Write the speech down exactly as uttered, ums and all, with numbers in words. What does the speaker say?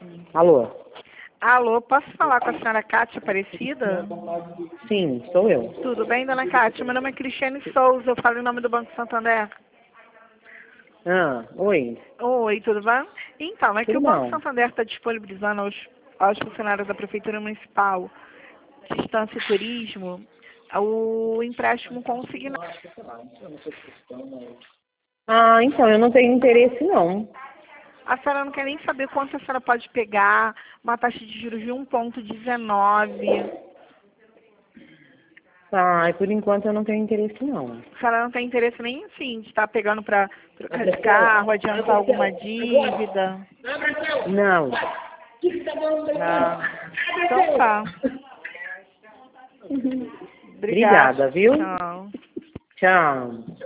Alô? Alô, posso falar com a senhora Cátia Aparecida? Sim, sou eu. Tudo bem, dona Cátia? Meu nome é Cristiane Souza, eu falo em nome do Banco Santander. Ah, oi. Oi, tudo bem? Então, é que Tudo o Banco bom? Santander está disponibilizando aos, aos funcionários da Prefeitura Municipal de Estância e Turismo o empréstimo consignado. Ah, então, eu não tenho interesse, não. A senhora não quer nem saber quanto a senhora pode pegar, uma taxa de juros de um vírgula dezenove. Ah, por enquanto eu não tenho interesse, não. A senhora não tem interesse nem, assim, de estar pegando para trocar de carro, adiantar alguma dívida? Não. Ah, então tá. Obrigada. Obrigada, viu? Tchau. Tchau.